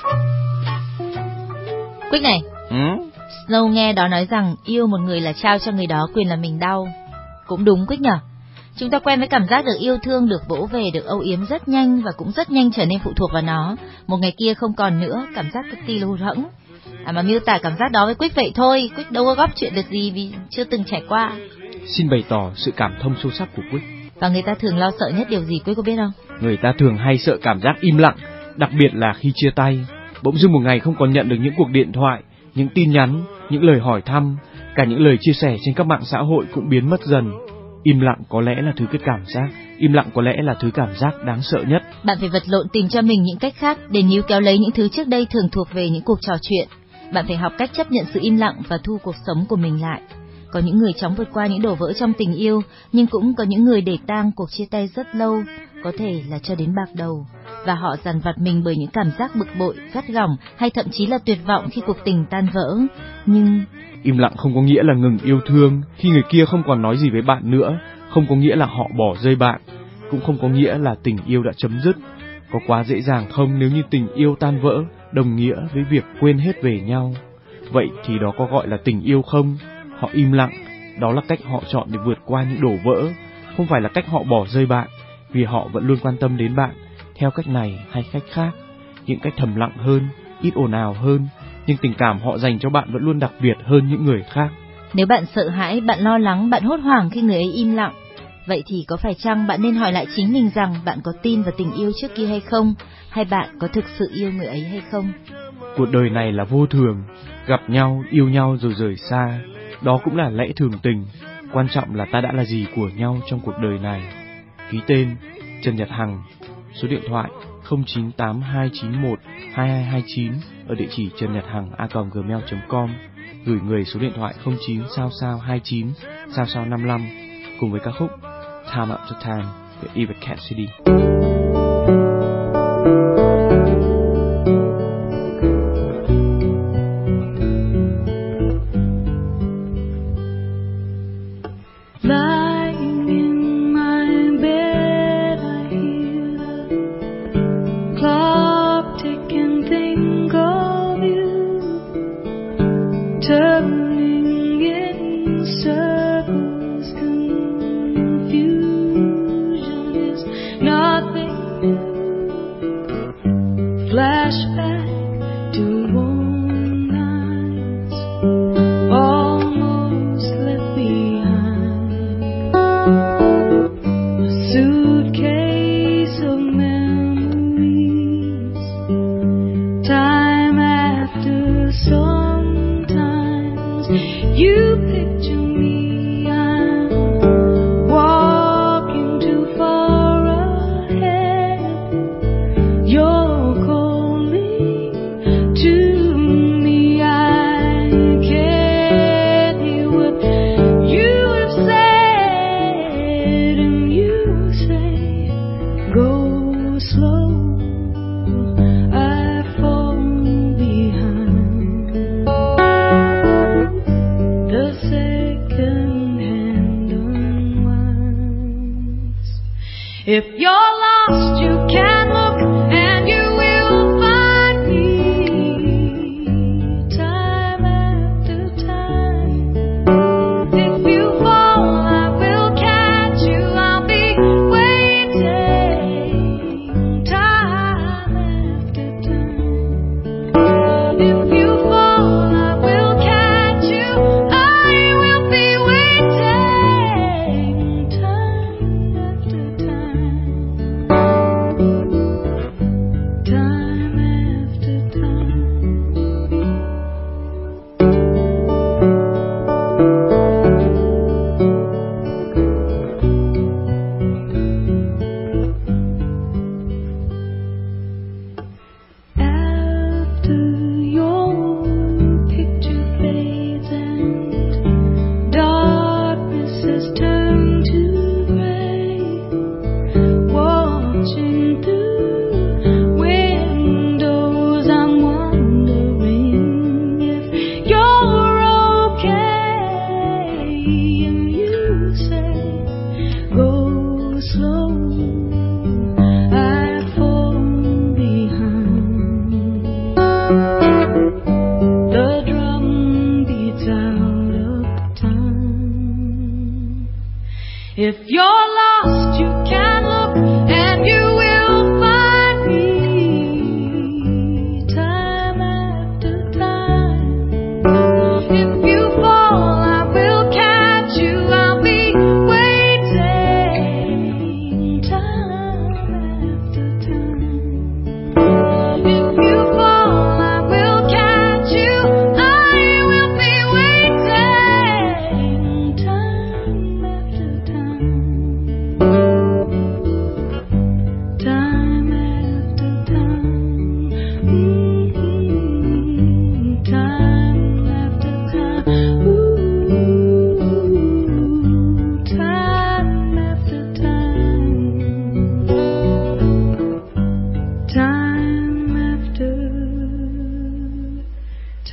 Quyết này, Snow nghe đó nói rằng yêu một người là trao cho người đó quyền làm mình đau. Cũng đúng Quyết nhở. Chúng ta quen với cảm giác được yêu thương, được vỗ về, được âu yếm rất nhanh và cũng rất nhanh trở nên phụ thuộc vào nó. Một ngày kia không còn nữa, cảm giác cực kỳ hụt hẫng. Mà miêu tả cảm giác đó với Quyết vậy thôi, Quyết đâu có góp chuyện được gì vì chưa từng trải qua. Xin bày tỏ sự cảm thông sâu sắc của Quyết. Và người ta thường lo sợ nhất điều gì Quyết có biết không? Người ta thường hay sợ cảm giác im lặng, đặc biệt là khi chia tay. Bỗng dưng một ngày không còn nhận được những cuộc điện thoại, những tin nhắn, những lời hỏi thăm, cả những lời chia sẻ trên các mạng xã hội cũng biến mất dần. Im lặng có lẽ là thứ im lặng có lẽ là thứ cảm giác đáng sợ nhất. Bạn phải vật lộn tìm cho mình những cách khác để níu kéo lấy những thứ trước đây thường thuộc về những cuộc trò chuyện. Bạn phải học cách chấp nhận sự im lặng và thu cuộc sống của mình lại. Có những người chóng vượt qua những đổ vỡ trong tình yêu, nhưng cũng có những người để tang cuộc chia tay rất lâu, có thể là cho đến bạc đầu, và họ dằn vặt mình bởi những cảm giác bực bội, gắt gỏng hay thậm chí là tuyệt vọng khi cuộc tình tan vỡ. Nhưng im lặng không có nghĩa là ngừng yêu thương. Khi người kia không còn nói gì với bạn nữa, không có nghĩa là họ bỏ rơi bạn, cũng không có nghĩa là tình yêu đã chấm dứt. Có quá dễ dàng không nếu như tình yêu tan vỡ đồng nghĩa với việc quên hết về nhau? Vậy thì đó có gọi là tình yêu không? Họ im lặng, đó là cách họ chọn để vượt qua những đổ vỡ, không phải là cách họ bỏ rơi bạn, vì họ vẫn luôn quan tâm đến bạn, theo cách này hay cách khác, những cách thầm lặng hơn, ít ồn ào hơn, nhưng tình cảm họ dành cho bạn vẫn luôn đặc biệt hơn những người khác. Nếu bạn sợ hãi, bạn lo lắng, bạn hốt hoảng khi người ấy im lặng, vậy thì có phải chăng bạn nên hỏi lại chính mình rằng bạn có tin vào tình yêu trước kia hay không, hay bạn có thực sự yêu người ấy hay không? Cuộc đời này là vô thường, gặp nhau, yêu nhau rồi rời xa, đó cũng là lẽ thường tình. Quan trọng là ta đã là gì của nhau trong cuộc đời này. Ký tên Trần Nhật Hằng, số điện thoại 0982912229, ở địa chỉ trần-nhật-hằng@gmail.com, gửi người số điện thoại 09/29/55, cùng với ca khúc Time After Time của Eva Cassidy.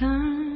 time.